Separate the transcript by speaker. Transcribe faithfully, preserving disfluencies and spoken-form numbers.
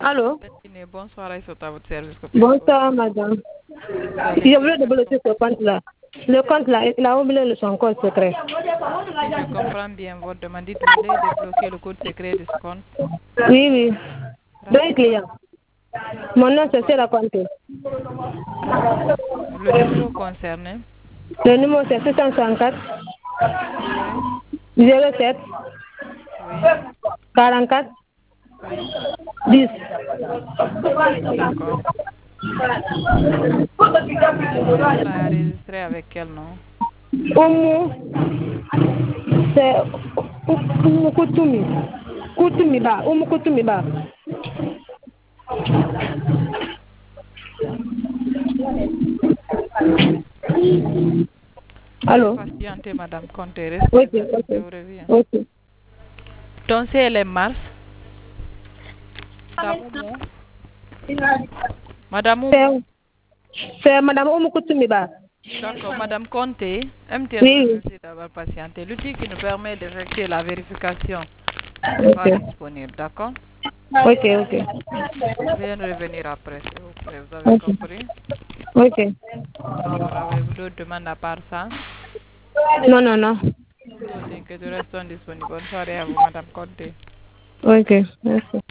Speaker 1: Allô?
Speaker 2: Bonsoir, Aïssata, à votre service.
Speaker 1: Bonsoir, madame.
Speaker 2: Vous avez
Speaker 1: Je
Speaker 2: fait
Speaker 1: voulais débloquer ce compte-là. Le compte là, il a oublié son code secret.
Speaker 2: Si je comprends bien votre demande, dites vous voulez débloquer le code secret de ce compte.
Speaker 1: Oui, oui. Deux
Speaker 2: Rappelez-moi.
Speaker 1: clients. Mon nom, c'est
Speaker 2: D'accord.
Speaker 1: Sera Conté.
Speaker 2: D'accord. Le numéro concerné.
Speaker 1: Le numéro, c'est six cent soixante-quatre,
Speaker 2: Oui.
Speaker 1: zéro sept,
Speaker 2: Oui.
Speaker 1: quarante-quatre,
Speaker 2: Oui.
Speaker 1: dix.
Speaker 2: D'accord. Ce numéro-là est enregistré avec quel nom?
Speaker 1: Oumou, c'est Oumou Koutoumi. Koutoumi Ba. Oumou Koutoumi Ba.
Speaker 2: Veuillez
Speaker 1: Allô?
Speaker 2: patienter, Madame Conté. Restez
Speaker 1: Ok,
Speaker 2: en ligne, je
Speaker 1: ok.
Speaker 2: vous reviens.
Speaker 1: Ok.
Speaker 2: Donc, c'est les mars. Madame Oumou. Madame
Speaker 1: C'est
Speaker 2: Oumou.
Speaker 1: c'est Madame Oumou Koutoumi Ba.
Speaker 2: D'accord, Madame Conté, M T N vous
Speaker 1: Oui,
Speaker 2: remercie d'avoir patienté. L'outil qui nous permet d'effectuer la vérification n'est
Speaker 1: oui.
Speaker 2: pas
Speaker 1: Ok.
Speaker 2: disponible, d'accord?
Speaker 1: Ok, ok.
Speaker 2: Veuillez nous revenir après, s'il vous plaît. Vous avez
Speaker 1: Ok.
Speaker 2: compris?
Speaker 1: Ok.
Speaker 2: D'accord. Avez-vous d'autres demandes à part ça?
Speaker 1: Non, non, non.
Speaker 2: Nous aussi, que nous restons disponibles. Bonne soirée à vous, Madame Conté.
Speaker 1: Ok, merci.